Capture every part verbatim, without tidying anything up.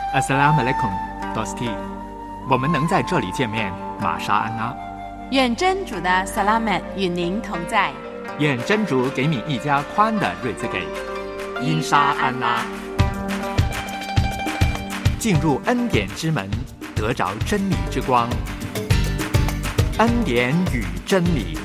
Assalamu alaikum, Dosti。我们能在这里见面，玛莎安娜。 愿真主的萨拉曼与您同在。 愿真主给你一家宽的日子给。因沙安拉。进入恩典之门，得着真理之光。恩典与真理。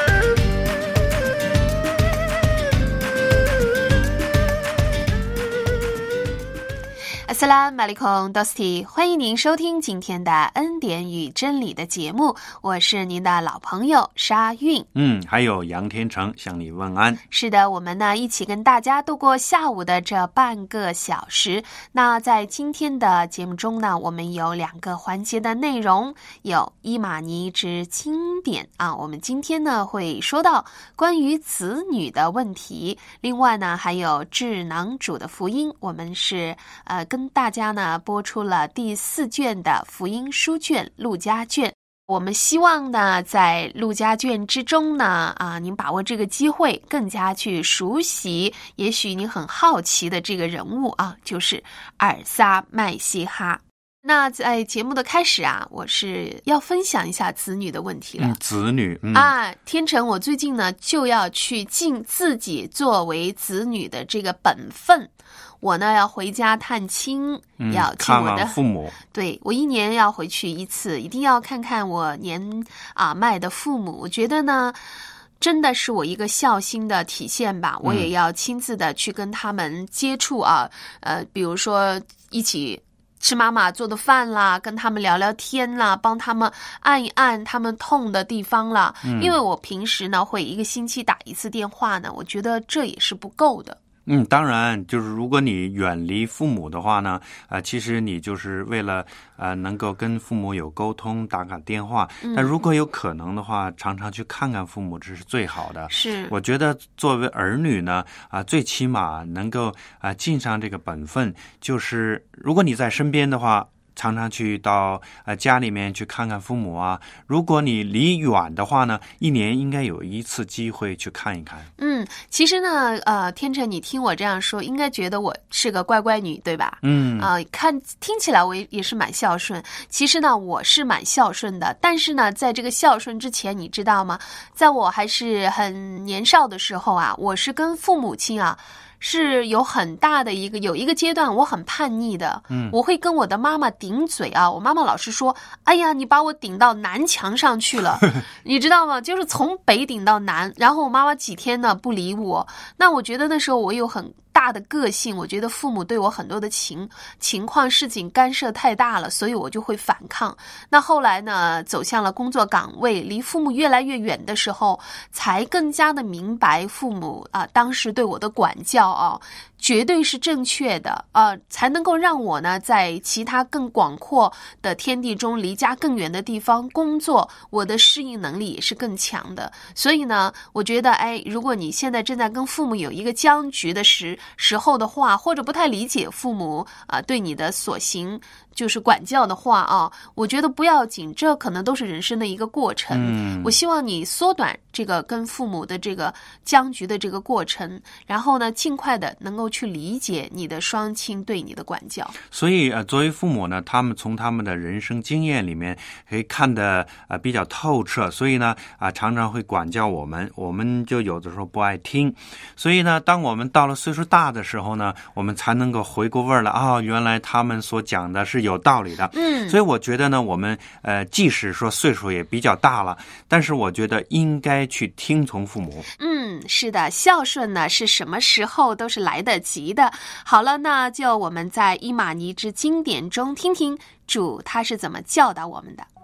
Assalamu alaikum, Dosti， 欢迎您收听今天的恩典与真理的节目，我是您的老朋友沙韵。 嗯，还有杨天成向你问安。 是的，我们呢一起跟大家度过下午的这半个小时。那在今天的节目中呢，我们有两个环节的内容，有伊玛尼之经典啊，我们今天呢会说到关于子女的问题，另外呢还有智囊主的福音，我们是呃跟大家呢播出了第四卷的福音书卷路加卷。我们希望呢在路加卷之中呢啊，您把握这个机会更加去熟悉也许你很好奇的这个人物啊，就是尔撒麦西哈。那在节目的开始啊，我是要分享一下子女的问题了。 嗯、子女、嗯、 啊，天成，我最近呢就要去尽自己作为子女的这个本分。我呢要回家探亲， 嗯、 要见我的看望父母。 对，我一年要回去一次，一定要看看我年啊迈的父母。我觉得呢，真的是我一个孝心的体现吧。我也要亲自的去跟他们接触啊，呃，比如说一起吃妈妈做的饭啦，跟他们聊聊天啦，帮他们按一按他们痛的地方啦。嗯、因为我平时呢会一个星期打一次电话呢，我觉得这也是不够的。 嗯，当然，就是如果你远离父母的话呢，呃，其实你就是为了呃能够跟父母有沟通，打个电话。嗯、但如果有可能的话，常常去看看父母，这是最好的。 是， 我觉得作为儿女呢，啊、呃，最起码能够啊、呃、尽上这个本分，就是如果你在身边的话，常常去到呃家里面去看看父母啊。如果你离远的话呢，一年应该有一次机会去看一看。 嗯，其实呢，呃，天成，你听我这样说，应该觉得我是个乖乖女，对吧？ 嗯， 啊、呃，看听起来我也也是蛮孝顺。其实呢，我是蛮孝顺的，但是呢，在这个孝顺之前，你知道吗？在我还是很年少的时候啊，我是跟父母亲啊。是有很大的一个有一个阶段我很叛逆的，嗯，我会跟我的妈妈顶嘴啊，我妈妈老是说，哎呀，你把我顶到南墙上去了，你知道吗？就是从北顶到南，然后我妈妈几天呢不理我，那我觉得那时候我有很大的个性，我觉得父母对我很多的情情况事情干涉太大了，所以我就会反抗。那后来呢，走向了工作岗位，离父母越来越远的时候，才更加的明白父母啊、呃、当时对我的管教啊，绝对是正确的啊、呃，才能够让我呢在其他更广阔的天地中，离家更远的地方工作，我的适应能力也是更强的。所以呢，我觉得，哎，如果你现在正在跟父母有一个僵局的时时候的话，或者不太理解父母啊、呃、对你的所行就是管教的话啊，我觉得不要紧，这可能都是人生的一个过程。 嗯， 我希望你缩短这个跟父母的这个僵局的这个过程，然后呢，尽快的能够去理解你的双亲对你的管教。 所以呃，作为父母呢，他们从他们的人生经验里面可以看得呃比较透彻，所以呢啊、呃、常常会管教我们，我们就有的时候不爱听。所以呢，当我们到了岁数大的时候呢，我们才能够回过味儿来啊、哦，原来他们所讲的是有道理的。 嗯， 所以我觉得呢，我们呃即使说岁数也比较大了，但是我觉得应该去听从父母。 嗯，是的，孝顺呢是什么时候都是来得及的。好了，那就我们在伊玛尼之经典中听听主他是怎么教导我们的。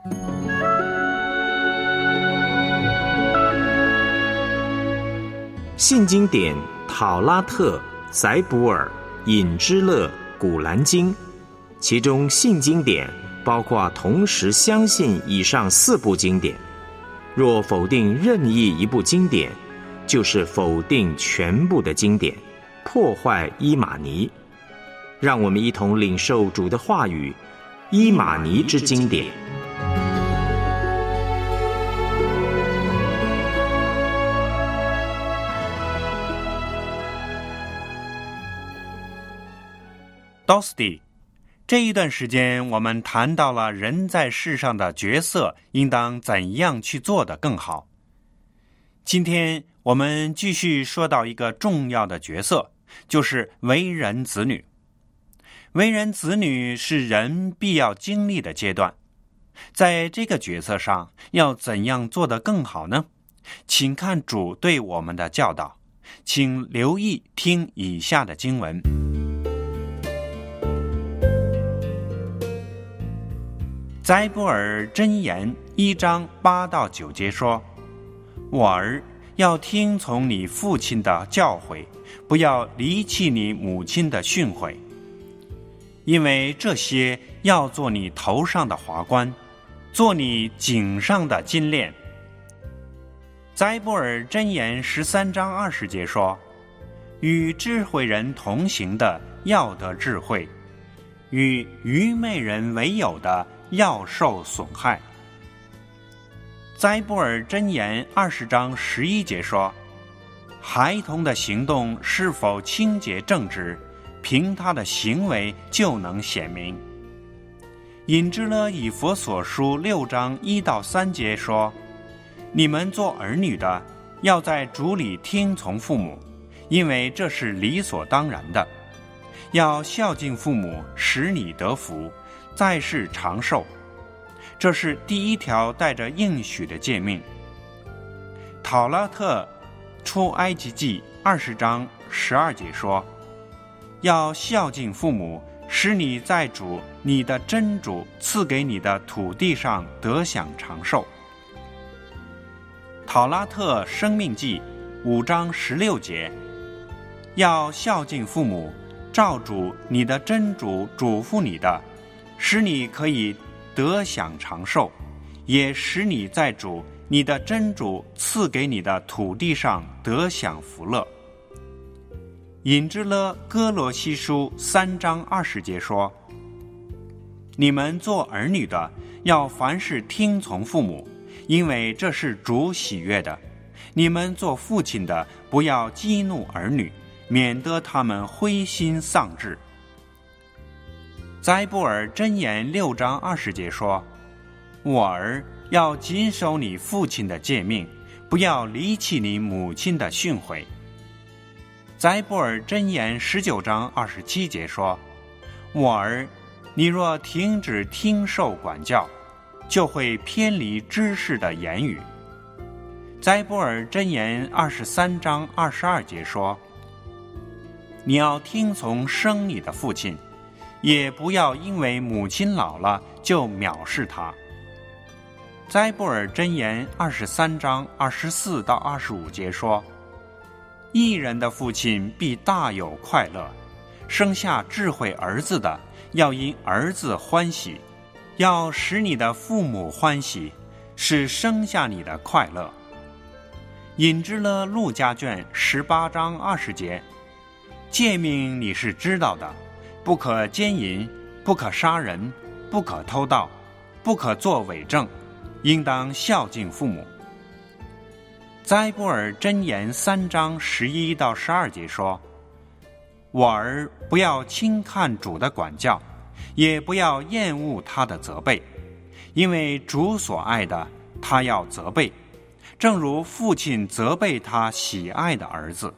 信经典讨拉特、塞普尔、隐之勒、古兰经，其中信经典包括同时相信以上四部经典。若否定任意一部经典，就是否定全部的经典，破坏伊玛尼。让我们一同领受主的话语，伊玛尼之经典。 Dosti， 这一段时间我们谈到了人在世上的角色应当怎样去做得更好。今天我们继续说到一个重要的角色，就是为人子女。为人子女是人必要经历的阶段，在这个角色上要怎样做得更好呢？请看主对我们的教导，请留意听以下的经文。载布尔箴言一章八到九节说：我儿，要听从你父亲的教诲，不要离弃你母亲的训诲，因为这些要做你头上的华冠，做你颈上的金链。载布尔箴言十三章二十节说：与智慧人同行的要得智慧，与愚昧人为友的要受损害。载布尔箴言二十章十一节说：孩童的行动是否清洁正直，凭他的行为就能显明。引致了以弗所书六章一到三节说：你们做儿女的，要在主里听从父母，因为这是理所当然的。要孝敬父母，使你得福，在世长寿。这是第一条带着应许的诫命。讨拉特出埃及记二十章十二节说：要孝敬父母，使你在主你的真主赐给你的土地上得享长寿。讨拉特生命记五章十六节：要孝敬父母，照主你的真主嘱咐你的，使你可以得享长寿，也使你在主你的真主赐给你的土地上得享福乐。引致了哥罗西书三章二十节说：你们做儿女的，要凡事听从父母，因为这是主喜悦的。你们做父亲的，不要激怒儿女，免得他们灰心丧志。载布尔箴言六章二十节说：我儿，要谨守你父亲的诫命，不要离弃你母亲的训诲。载布尔箴言十九章二十七节说：我儿，你若停止听受管教，就会偏离知识的言语。载布尔箴言二十三章二十二节说：你要听从生你的父亲，也不要因为母亲老了就藐视她。载布尔箴言二十三章二十四到二十五节说：义人的父亲必大有快乐，生下智慧儿子的，要因儿子欢喜，要使你的父母欢喜，是生下你的快乐。引致了路加卷十八章二十节：诫命你是知道的，不可奸淫，不可杀人，不可偷盗，不可作伪证，应当孝敬父母。载布尔箴言三章十一到十二节说：我儿，不要轻看主的管教，也不要厌恶他的责备，因为主所爱的，他要责备，正如父亲责备他喜爱的儿子。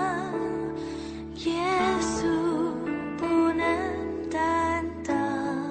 耶稣不能担当。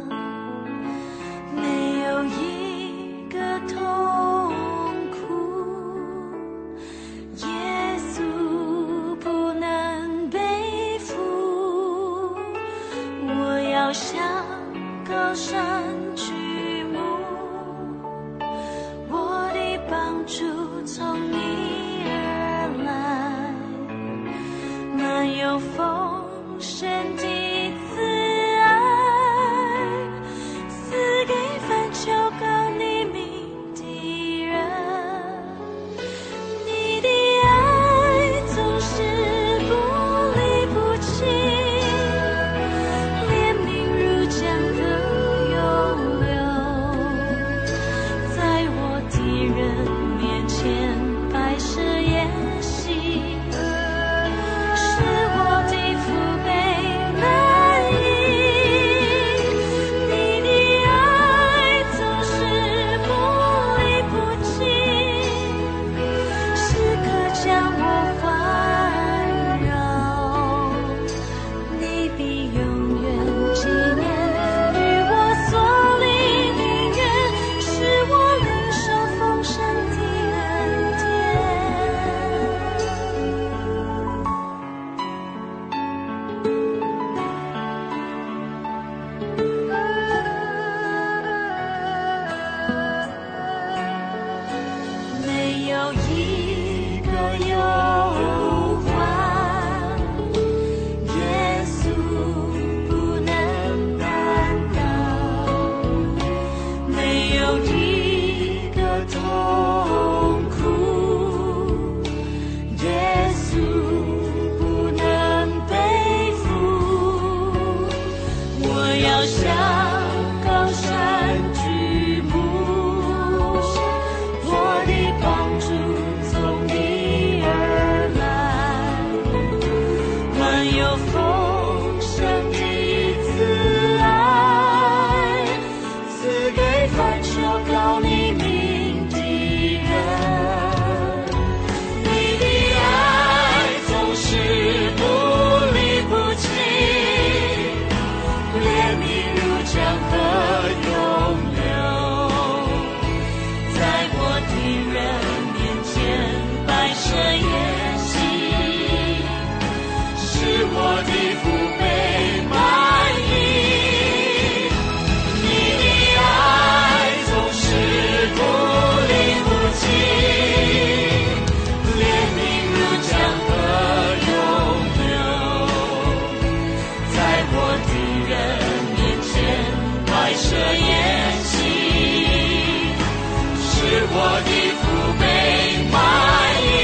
我的父辈满意。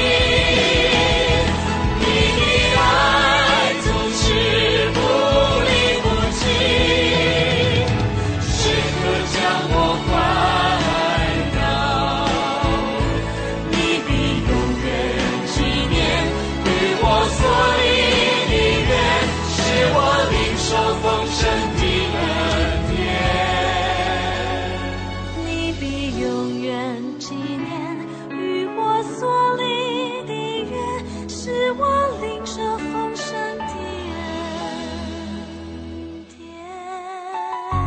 你的爱总是不离不弃，时刻将我环绕。你必永远纪念与我所立的约，使我领受丰盛的恩典。 你必永远纪念与我所立的约，使我领受丰盛的恩典。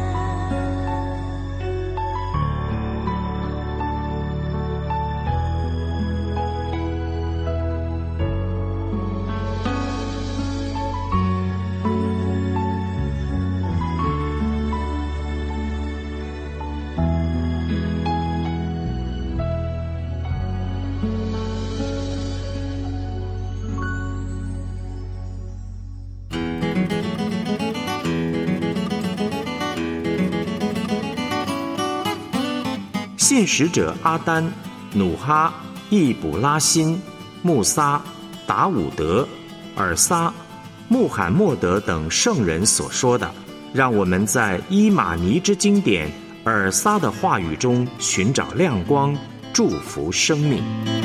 献使者阿丹、努哈、易卜拉欣、穆撒、达伍德、尔撒、穆罕默德等圣人所说的，让我们在伊玛尼之经典尔撒的话语中寻找亮光，祝福生命。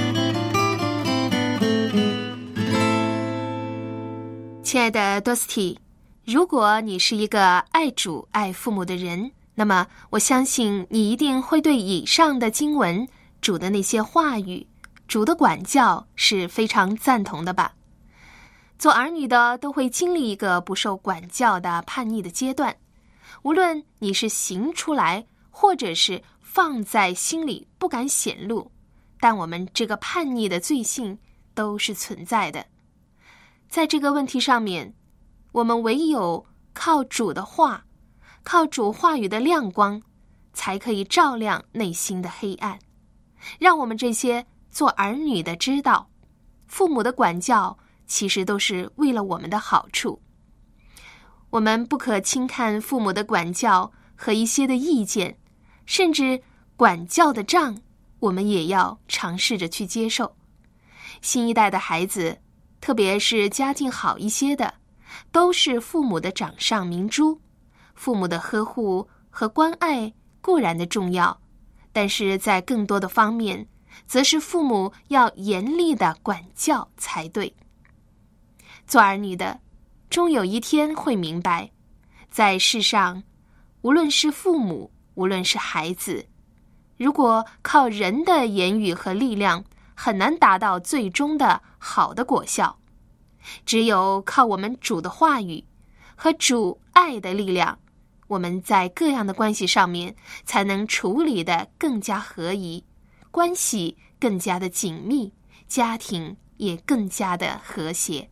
亲爱的多斯蒂，如果你是一个爱主爱父母的人，那么我相信你一定会对以上的经文、主的那些话语、主的管教是非常赞同的吧。做儿女的都会经历一个不受管教的叛逆的阶段，无论你是行出来或者是放在心里不敢显露，但我们这个叛逆的罪性都是存在的。在这个问题上面，我们唯有靠主的话，靠主话语的亮光，才可以照亮内心的黑暗，让我们这些做儿女的知道，父母的管教其实都是为了我们的好处。我们不可轻看父母的管教和一些的意见，甚至管教的杖，我们也要尝试着去接受。新一代的孩子，特别是家境好一些的，都是父母的掌上明珠。父母的呵护和关爱固然的重要，但是在更多的方面，则是父母要严厉的管教才对。做儿女的，终有一天会明白，在世上，无论是父母，无论是孩子，如果靠人的言语和力量，很难达到最终的好的果效。只有靠我们主的话语和主爱的力量，我们在各样的关系上面才能处理得更加合宜，关系更加的紧密，家庭也更加的和谐。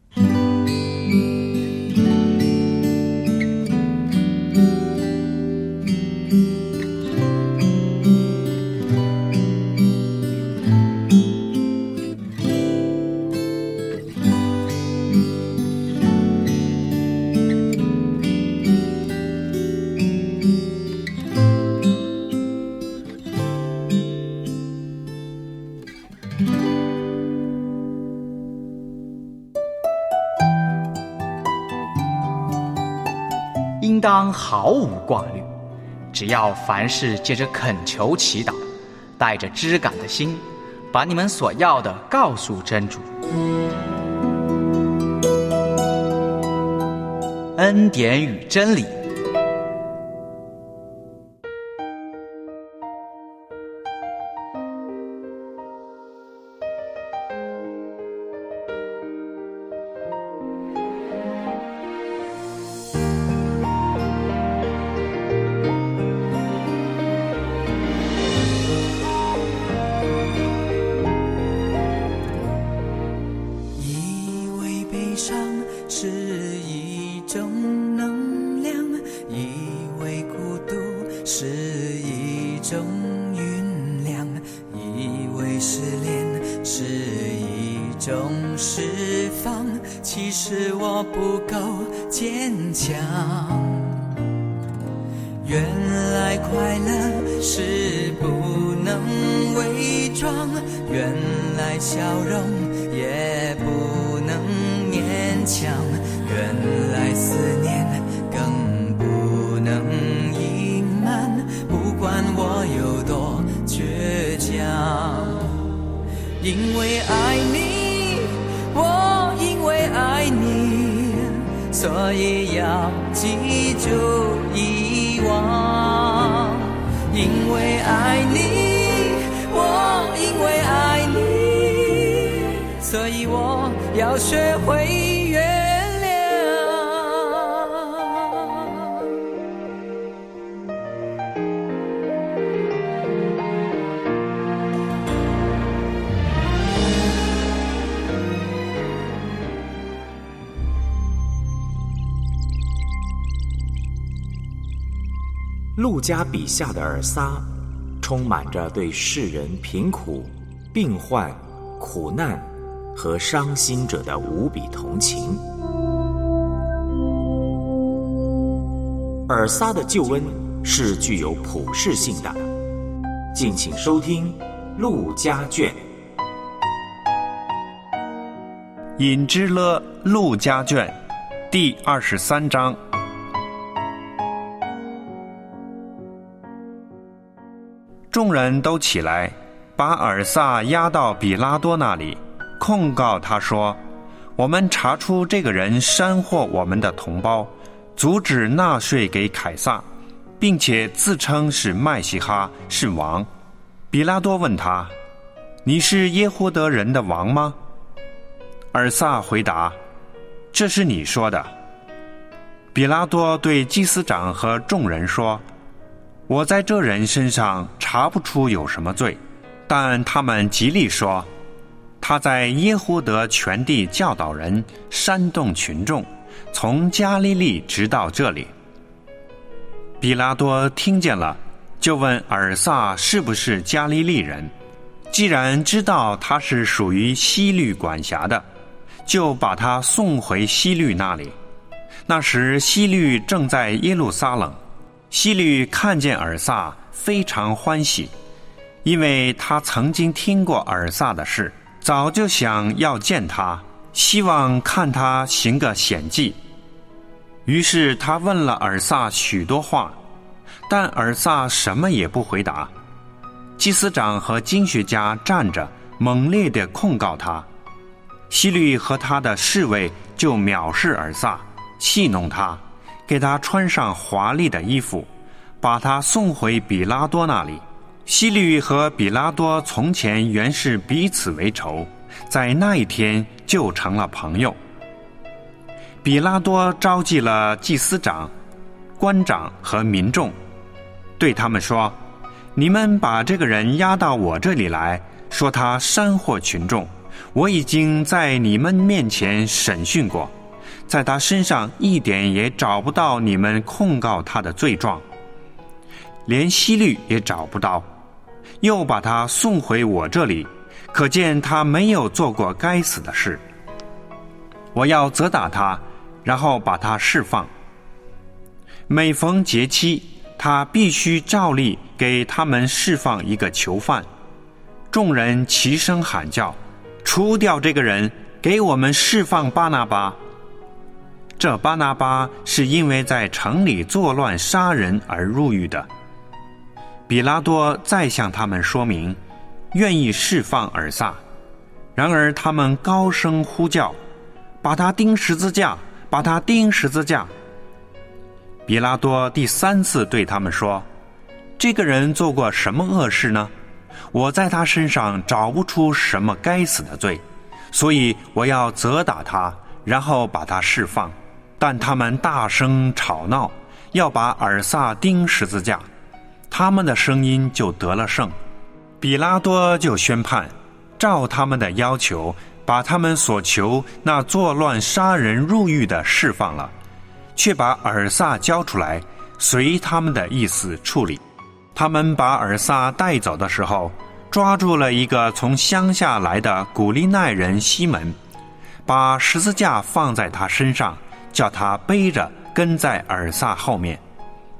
应当毫无挂虑，只要凡事借着恳求祈祷，带着知感的心，把你们所要的告诉真主。恩典与真理。 原来快乐是不能伪装，原来笑容也不能勉强，原来思念更不能隐瞒，不管我有多倔强。因为爱你，我因为爱你，所以要记住遗忘。因为爱你，我因为爱你，所以我要学会原谅。 路加笔下的尔撒，充满着对世人贫苦、病患、苦难和伤心者的无比同情。尔撒的救恩是具有普世性的。敬请收听路加卷。 引之勒路加卷第二十三章。众人都起来，把尔撒押到比拉多那里，控告他说：我们查出这个人煽惑我们的同胞，阻止纳税给凯撒，并且自称是麦西哈，是王。比拉多问他：你是耶胡德人的王吗？尔撒回答：这是你说的。比拉多对祭司长和众人说：我在这人身上查不出有什么罪，但他们极力说，他在耶胡德全地教导人，煽动群众，从加利利直到这里。比拉多听见了，就问尔撒是不是加利利人。既然知道他是属于希律管辖的，就把他送回希律那里。那时希律正在耶路撒冷。希律看见尔撒非常欢喜，因为他曾经听过尔撒的事，早就想要见他，希望看他行个显迹。于是他问了尔撒许多话，但尔撒什么也不回答。祭司长和经学家站着，猛烈地控告他。希律和他的侍卫就藐视尔撒，戏弄他，给他穿上华丽的衣服，把他送回比拉多那里。希律和比拉多从前原是彼此为仇，在那一天就成了朋友。比拉多召集了祭司长、官长和民众，对他们说：你们把这个人押到我这里来，说他煽惑群众，我已经在你们面前审讯过，在他身上一点也找不到你们控告他的罪状，连希律也找不到，又把他送回我这里，可见他没有做过该死的事。我要责打他，然后把他释放。每逢节期，他必须照例给他们释放一个囚犯。众人齐声喊叫：除掉这个人，给我们释放巴拿巴。这巴拿巴是因为在城里作乱杀人而入狱的。比拉多再向他们说明，愿意释放尔撒，然而他们高声呼叫：把他钉十字架，把他钉十字架。比拉多第三次对他们说：这个人做过什么恶事呢？我在他身上找不出什么该死的罪，所以我要责打他，然后把他释放。但他们大声吵闹，要把尔撒钉十字架，他们的声音就得了胜。比拉多就宣判，照他们的要求，把他们所求那作乱杀人入狱的释放了，却把尔撒交出来，随他们的意思处理。他们把尔撒带走的时候，抓住了一个从乡下来的古利奈人西门，把十字架放在他身上，叫他背着跟在尔撒后面。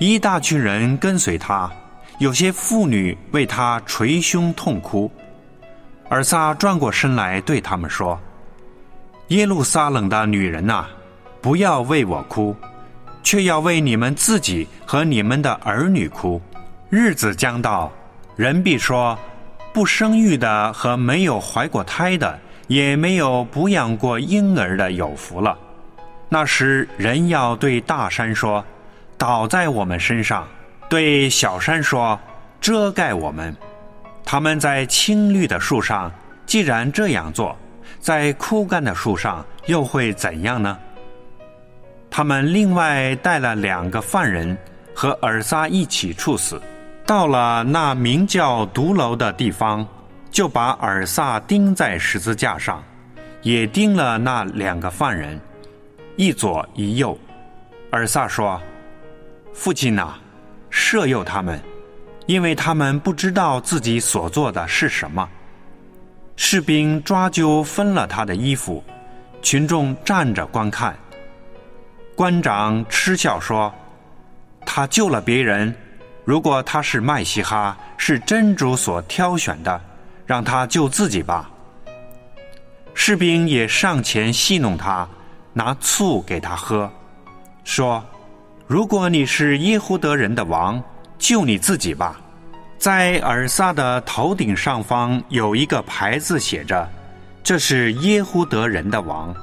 一大群人跟随他，有些妇女为他捶胸痛哭。尔撒转过身来对他们说：耶路撒冷的女人啊，不要为我哭，却要为你们自己和你们的儿女哭。日子将到，人必说，不生育的和没有怀过胎的，也没有哺养过婴儿的有福了。那时人要对大山说，倒在我们身上，对小山说，遮盖我们。他们在青绿的树上既然这样做，在枯干的树上又会怎样呢？他们另外带了两个犯人和尔撒一起处死。到了那名叫独楼的地方，就把尔撒钉在十字架上，也钉了那两个犯人，一左一右。尔撒说：父亲啊，赦宥他们，因为他们不知道自己所做的是什么。士兵抓阄分了他的衣服，群众站着观看。官长嗤笑说：他救了别人，如果他是麦西哈，是真主所挑选的，让他救自己吧。士兵也上前戏弄他，拿醋给他喝，说：如果你是耶胡德人的王，救你自己吧。在尔撒的头顶上方有一个牌子写着，这是耶胡德人的王。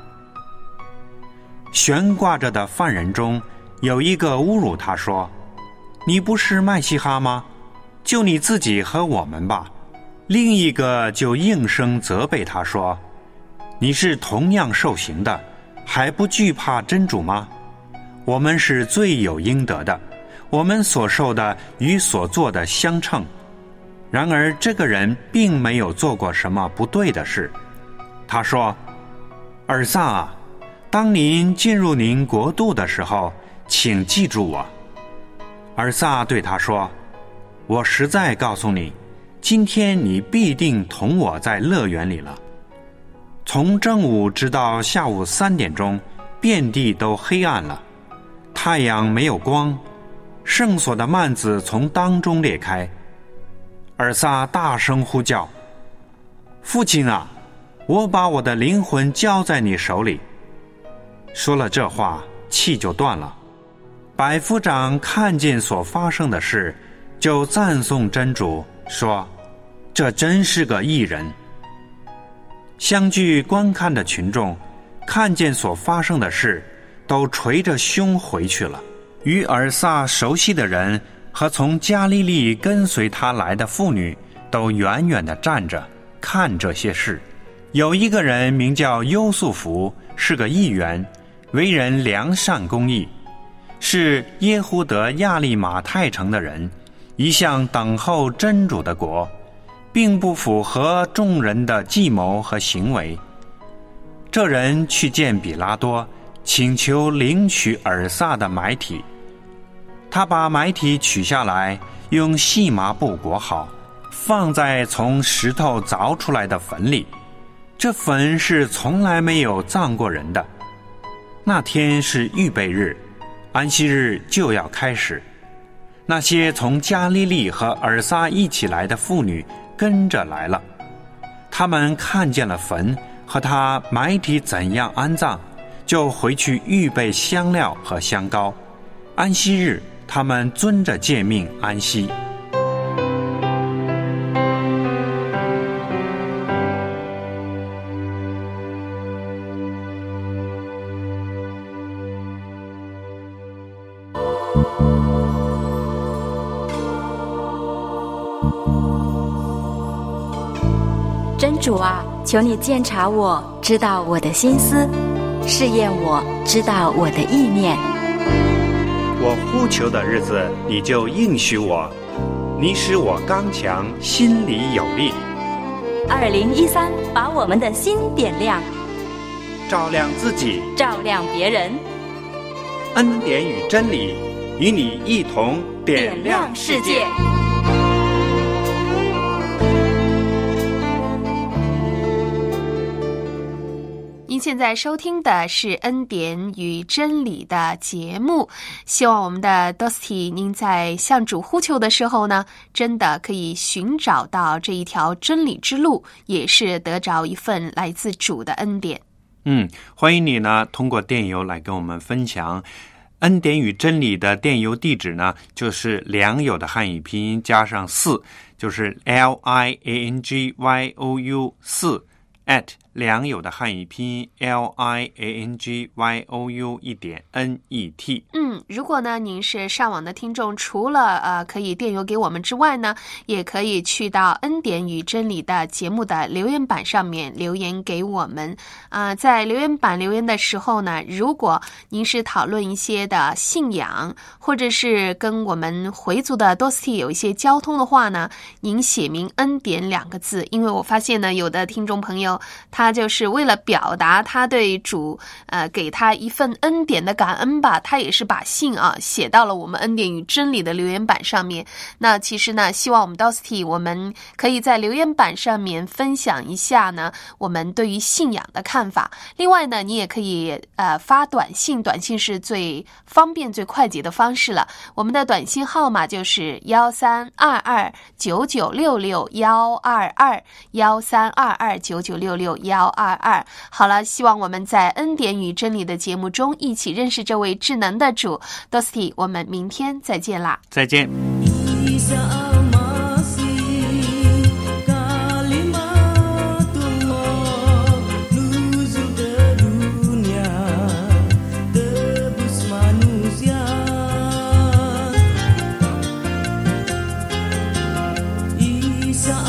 悬挂着的犯人中有一个侮辱他说：你不是麦西哈吗？救你自己和我们吧。另一个就应声责备他说：你是同样受刑的，还不惧怕真主吗？我们是罪有应得的，我们所受的与所做的相称。然而这个人并没有做过什么不对的事。他说：尔撒啊，当您进入您国度的时候，请记住我。尔撒对他说：我实在告诉你，今天你必定同我在乐园里了。从正午直到下午三点钟，遍地都黑暗了，太阳没有光，圣所的幔子从当中裂开。尔撒大声呼叫：父亲啊，我把我的灵魂交在你手里。说了这话，气就断了。百夫长看见所发生的事，就赞颂真主，说：这真是个义人。相聚观看的群众看见所发生的事，都捶着胸回去了。与尔撒熟悉的人和从加利利跟随他来的妇女都远远地站着看这些事。有一个人名叫优素福，是个议员，为人良善公义，是耶胡德亚利马太城的人，一向等候真主的国，并不符合众人的计谋和行为。这人去见比拉多，请求领取尔撒的埋体。他把埋体取下来，用细麻布裹好，放在从石头凿出来的坟里。这坟是从来没有葬过人的。那天是预备日，安息日就要开始。那些从加利利和尔撒一起来的妇女跟着来了，他们看见了坟和他埋体怎样安葬，就回去预备香料和香膏。安息日他们遵着诫命安息。 真主啊，求你鉴察我，知道我的心思，试验我，知道我的意念。 我呼求的日子，你就应许我，你使我刚强，心里有力。 二零一三，把我们的心点亮， 照亮自己， 照亮别人。 恩典与真理与你一同点亮世界。 你您现在收听的是恩典与真理的节目，希望我们的 Dosty 您在向主呼求的时候呢，真的可以寻找到这一条真理之路，也是得着一份来自主的恩典。 嗯，欢迎你呢通过电邮来跟我们分享。恩典与真理的电邮地址呢，就是良友的汉语拼音加上四，就是 L I A N G Y O U 四 at 良友的汉语拼音 L I A N G Y O U 一点 N E T。 嗯，如果呢您是上网的听众，除了呃可以电邮给我们之外呢，也可以去到恩典与真理的节目的留言板上面留言给我们啊、呃。在留言板留言的时候呢，如果您是讨论一些的信仰，或者是跟我们回族的 Dosty 有一些交通的话呢，您写明恩典两个字，因为我发现呢有的听众朋友他就是为了表达他对主呃给他一份恩典的感恩吧，他也是把信啊写到了我们恩典与真理的留言板上面。那其实呢，希望我们 Dosty 我们可以在留言板上面分享一下呢我们对于信仰的看法。另外呢，你也可以呃发短信，短信是最方便最快捷的方式了。我们的短信号码就是幺三二二九九六六幺二二幺三二二九九六六幺二二。好了，希望我们在恩典与真理的节目中一起认识这位智能的主 Dosty， 我们明天再见啦， 再见。 Isa